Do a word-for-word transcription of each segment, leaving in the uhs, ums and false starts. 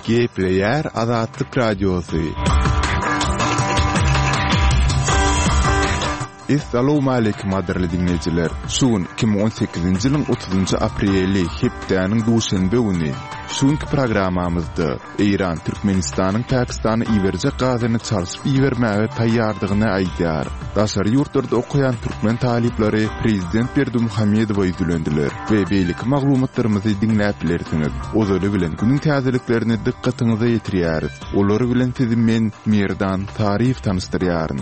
Gepleyer Azatlyk Radiosu. Assalamu alaykum aderli dinleyijiler. Şuun iki bin on sekizinji ýylyň otuzynjy apreli hepdeniň duşanbe güni şuňky programmamyzda Iran Türkmenistanyň Pakistany iwerje gazyny çalyşyp iwermäge taýýardygyny aýdýar. Daşary ýurtlarda okuyan türkmen talipleri Prezident Berdimuhammedowy ýüzlendiler we beýlik maglumatlarymyzy dinläp bilersiňiz. Ozaly bilen günüň täzeliklerini dikkatiňize ýetirýäris. Olary bilen sizin men Merdan Tarif tanystyrýaryn.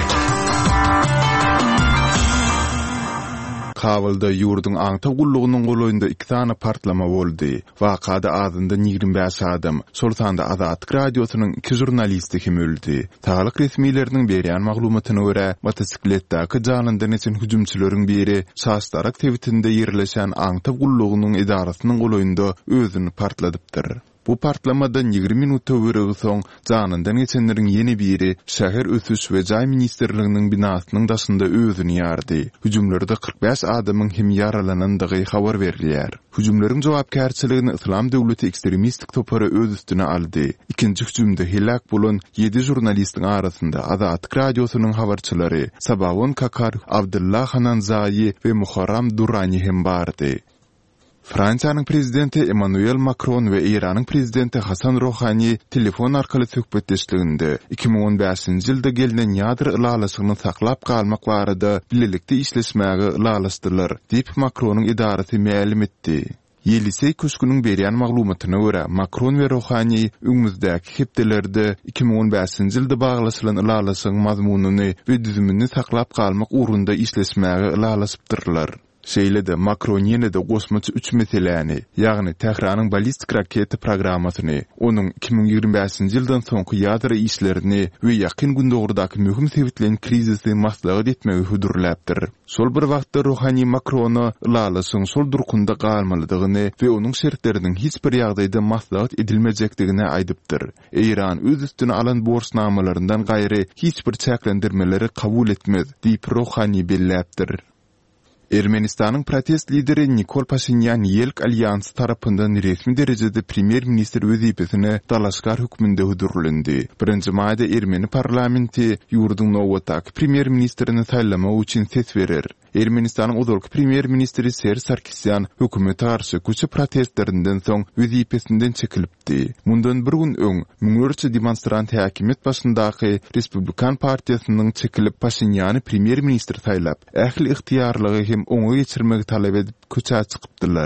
Kabulda ýurdun aňta gullugynyň goloýunda iki tane partlama boldy. Wakada azynda ýigirme beş adam, Sultanda Azatlyk Radiosynyň iki jurnalisti hem öldü. Taýyk resmiýetleriniň berýän maglumatyna görä, motosikletdäki janyndan eçen hüjümçileriň biri Şaşdarak tewitinde ýerleşen aňta gullugynyň idarasynyň goloýunda özüni partladypdyr. Bu partlamadan ýigirme minutda öwregi soň janyndan geçenleriň ýeni biri şäher ötüş we jaý ministrliginiň binasynyň daşynda özüni ýardy. Hüjümlerde kırk beş adamyň hem ýaralanandygy habar berilýär. Hüjümleriň jogapkärçiligini Islam döwleti ekstremistik topary öz üstüne aldy. İkinji hüjümde helak bolan ýedi jurnalistiň arasynda Azatlyk Radiosynyň habarçylary Sabawon Kakar, Abdullah Hananzayi we Muharram Durrani hem bardy. Fransiýanyň prezidenti Emmanuel Macron we Iranyň prezidenti Hasan Rouhani telefon arkaly söhbetleşdiginde iki bin on beşinji ýylda gelinen ýadyr ylalasyny saklap galmak barada birlikde işleşmäge ılalaşdylar, diýip Macronyň idarasy ma'lum etdi. Yelisey köşkünün berýän maglumatyna görä, Macron we Rouhani öňümüzdäki hepdelerde iki bin on beşinji ýylda baglaşylan ylalasyň mazmunyny we düzümini saklap galmak urunda işleşmäge ylalaşypdyrlar. Şeýlede Macron ýene-de gosmaçy üç meseleni, ýagny Tehranyň ballistik raketa programmasyny, onuň iki bin ýigirme beşinji ýyldan soňky ýadyra işlerini we ýakyn gündogurdaky möhüm sebitlerin krizisi maslahat etmegi hudurläpdir. Şol bir wagtda Rouhani Macrony ylalasyň şol durkunda galmalydygyny we onuň şertleriniň hiç bir ýagdaýda maslahat edilmejekdigini aýdypdyr. Iran öz üstüne alan borçnamalarinden gaýry hiç bir çäklendirmeleri kabul etmez, diýip Rouhani belläpdir. Ermenistanyň protest lideri Nikol Pashinyan Yelk Alliansı tarapyndan resmi derejede premier minister wezipesine dalaşgar hükmünde hudurlandy. Birinji maýda Ermeni parlamenti ýurduň nowatdaky premier ministerini saýlamak üçin ses berer. Ermenistanyň uzalky premier ministeri Ser Sarkisyan hökümete garşy köçe protestlerinden soň wezipesinden çekilipdi. Mundan bir gün öň müňörçe demonstrant häkimet başyndaky Respublikan partiýasynyň çekilip Pashinyany premier minister saýlap, ähli ihtiýarlygy hem oňa geçirmegi talap edip köçä çykypdylar.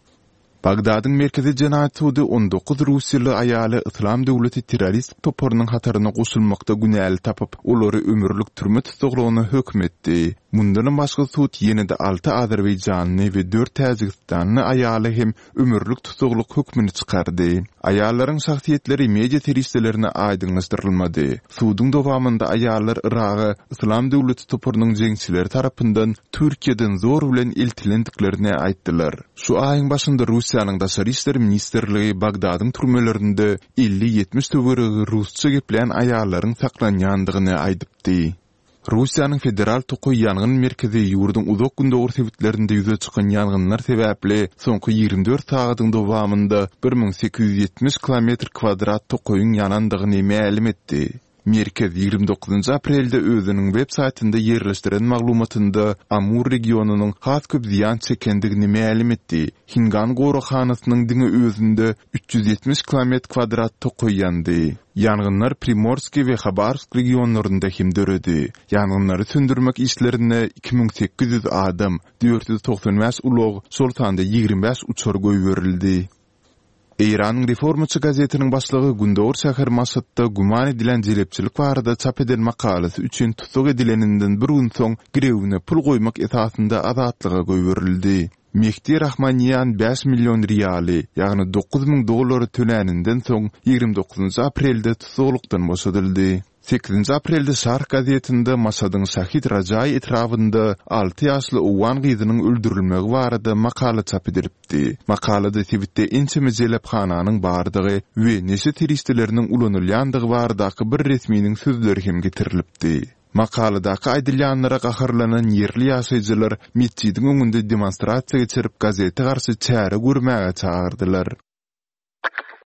Bagdadyň merkezi jenaýat sudy on dokuz Russiýaly aýaly Islam döwleti terrorist toparynyň hataryna goşulmakda günäli tapyp, olary ömürlük türme tutuglygyna hökm etdi. Mundan başga sud ýene-de alty Azerbaýjanyny we dört Täjikistanyny aýaly hem ömürlük tutuglyk hökmüni çykardy. Aýallaryň şahsiýetleri media teristlerine aýdynlaşdyrylmady. Sudyň dowamynda aýallar Iragy Islam döwleti toparynyň jeňçileri tarapyndan Türkiýeden zor bilen iltilendiklerini aýtdylar. Şu aýyň başynda Russiýanyň daşary işler ministrligi Bagdadyň türmelerinde elli ýetmiş töweregi rusça gepleýän aýallaryň saklanýandygyny aýdypdy. Russiýanyň federal tokuy ýangyn merkezi ýurdun uzak gündogur sebitlerinde ýüze çykan ýangynlar sebäpli soňky ýigirme dört sagatyň dowamynda bir min sekiz ýüz ýetmiş kilometr kvadrat tokuýyň ýanandygyny ma'lum etdi. Merkez ýigirme dokuzynjy aprelde özüniň web saýtynda ýerleşdiren maglumatynda Amur regionunyň has köp ziýan çekendigini ma'lum etdi. Hingan gorahanasynyň diňe özünde üç ýüz ýetmiş kilometr kvadrat tokuy ýandy. Yangınlar Primorski we Khabarsk regionlarynda hem döredi. Yangınları söndürmek işlerine iki bin sekiz yüz adam, dört yüz doksan beş ulog, Sultanda ýigirme beş uçar goýberildi. Iranyň Reformaçy gazetiniň başlygy Gündoğur şäher Maşatda guman edilen jelepçilik barada çap edilen makalasy üçin tutsak edileninden bir gün soň grewine pul goýmak esasynda azatlyga goýberildi. Mehdi Rahmanyan beş milyon riyali, ýagny dokuz ming dollary tönäninden soň ýigirme dokuzynjy aprelde tutsaklykdan boşadyldy. sekizinji aprelde Şark gazetinde Masadyň Şahid Rajay etrafynda alty ýaşly owan gyzynyň öldürilmegi barada makala çap edilipdi. Makalada Twitte ençe mejelephananyň bardygy we neşe teristleriniň ulanylýandygy baradaky bir resminiň sözleri hem getirilipdi. Makaladaky aýdylýanlara gaharlanan yerli ýaşaýjylar mescidiň öňünde demonstrasiýa geçirip gazete garşy çäre görmäge çağırdylar.